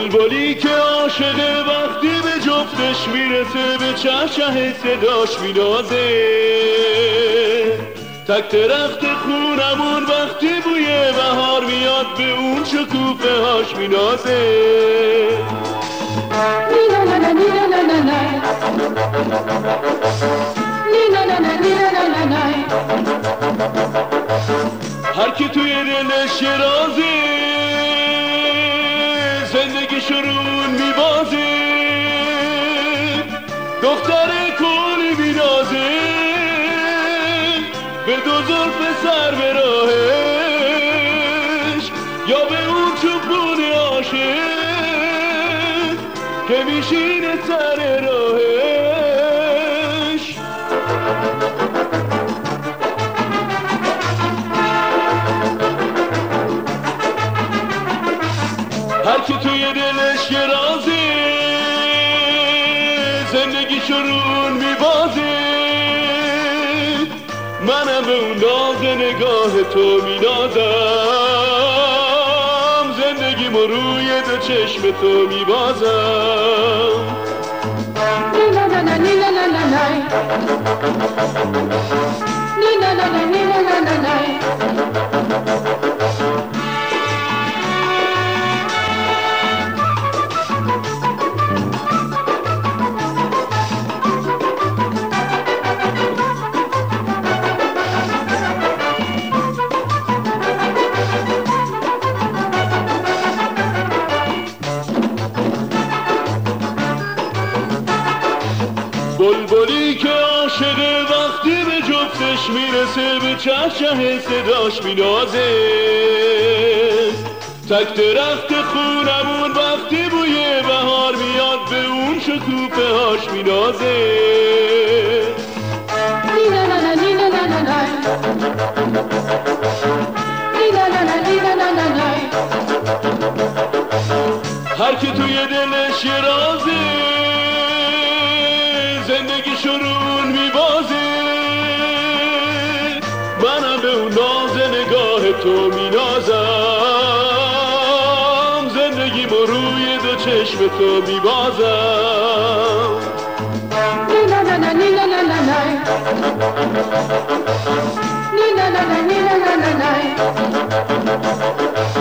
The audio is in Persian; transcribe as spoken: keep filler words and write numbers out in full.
بلبلی که عاشقه وقتی به جفتش میرسه به چهچه صداش مینازه، تک درخت خونمون وقتی بوی بهار میاد به اون شکوفه هاش مینازه. هر کی توی دلش یه رازه زندگیشو رون میبازه، دختر کلی بینازه به دو زلف سر به راهش، یا به اون چوبون عاشق که میشینه سر راهش. هر کی توی دلش یه رازه زندگیشو رون میبازه، منم به اون ناز نگاه تو مینازم، زندگیمو روی دو چشم تو میبازم. نینا نا نا نینا نا نا نای نینا نا نا نینا نا نا نای. بلبلی که عاشقه وقتی به جفتش میرسه به چهچه صداش مینازه، تک درخت خونمون وقتی بوی بهار میاد به اون شکوفه هاش مینازه. نینا نا نا نینا نا نا نای نینا نا نا نینا نا نا نای. هر کی توی دلش یه رازه زندگیشو رون میبازه، منم به اون ناز نگاه تو مینازم، زندگیمو روی دو چشم تو میبازم. نینا نا نا نینا نا نا نای نینا نا نا نینا نا نا نای.